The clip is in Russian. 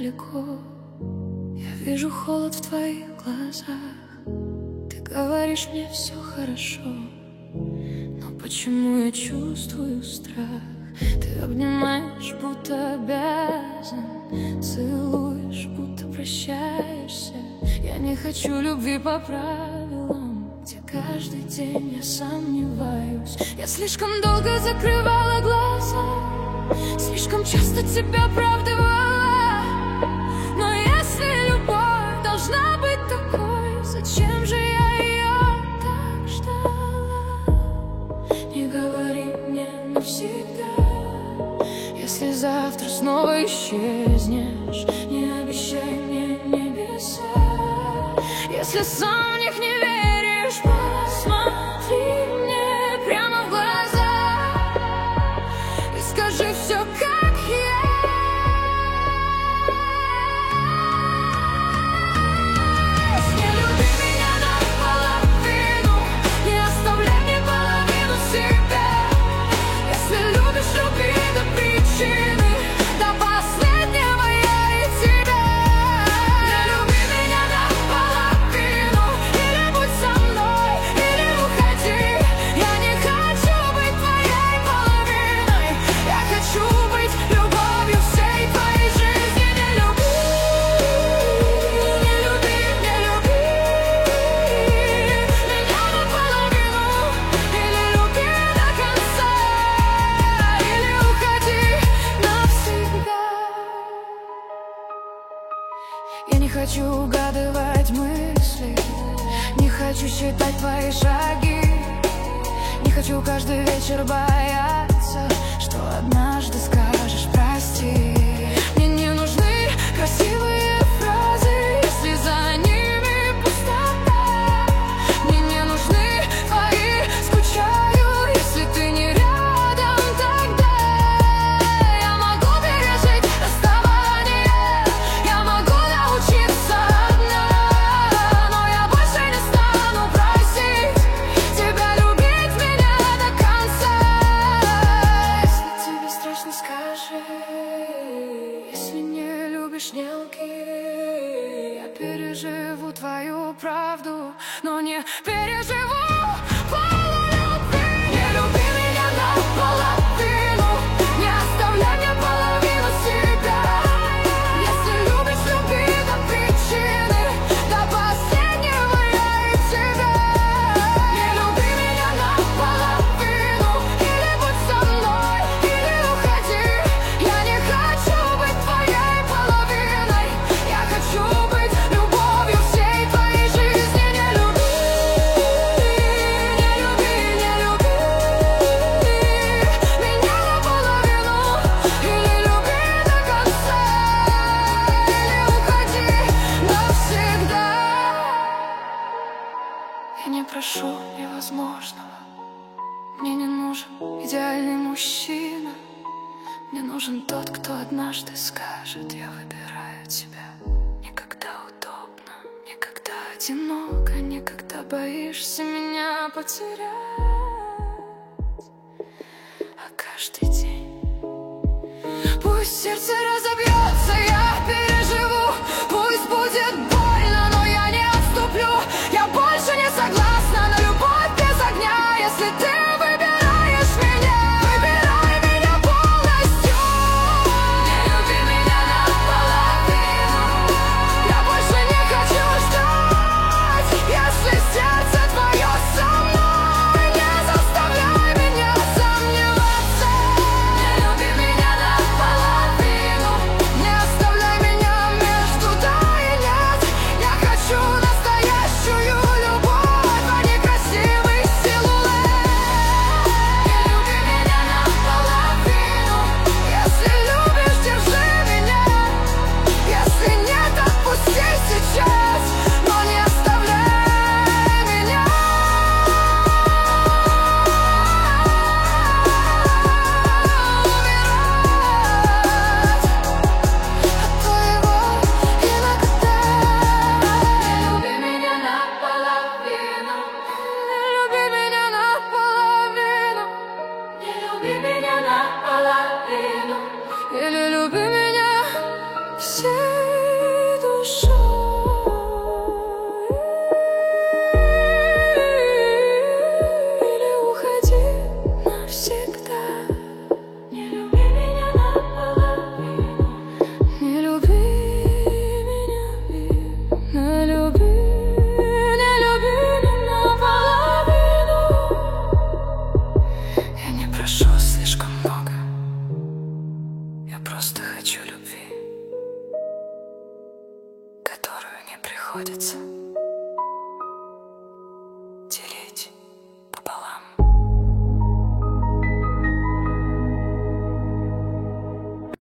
далеко. Я вижу холод в твоих глазах. Ты говоришь, мне все хорошо, но почему я чувствую страх? Ты обнимаешь, будто обязан, целуешь, будто прощаешься. Я не хочу любви по правилам, где каждый день я сомневаюсь. Я слишком долго закрывала глаза, слишком часто тебя оправдывала. Но если любовь должна быть такой, зачем же я ее так ждала? Не говори мне навсегда. Если завтра снова исчезнешь, не обещай мне небеса. Если сам в них не веришь, посмотри мне прямо в глаза и скажи все как есть. Не люби меня наполовину, не оставляй мне половину себя. Если любишь, люби до причины, до последнего я и тебя. Не люби меня наполовину, или будь со мной, или уходи. Я не хочу быть твоей половиной, я хочу быть любовью всей твоей жизни. Не люби, не люби, не люби меня наполовину, или люби до конца, или уходи навсегда. Я не хочу угадывать мысли, не хочу считать твои шаги, не хочу каждый вечер бояться, что однажды скажешь прости. Мне не нужны красивые фразы, если за ними пустота. Мне не нужны твои «скучаю», если ты не рядом. Тогда я могу пережить расставание, я могу научиться одна, но я больше не стану просить тебя любить меня до конца. Если тебе страшно, скажи. Если не любишь, не лги. Я переживу твою правду, но не переживу полулюбви. Не люби меня наполовину, не оставляй мне половину себя. Если любишь, люби до причины, до последнего я и тебя. Не люби меня наполовину, или будь со мной, или уходи. Я не хочу быть твоей половиной, я хочу быть любовью всей твоей жизни. Не люби, не люби, не люби меня наполовину, или люби до конца, или уходи навсегда. Я не прошу невозможного, мне не нужен идеальный мужчина. Мне нужен тот, кто однажды скажет: я выбираю тебя. Никогда удобно, никогда одиноко, никогда боишься меня потерять. А каждый день пусть сердце разобьется, я переживу. Пусть будет больно, но я не отступлю. Я больше не согласна на любовь без огня. Если ты выбираешь меня, выбирай меня полностью. Не люби меня наполовину, я больше не хочу ждать. Если сердце твое со мной, не заставляй меня сомневаться. Не люби меня наполовину, просто хочу любви, которую не приходится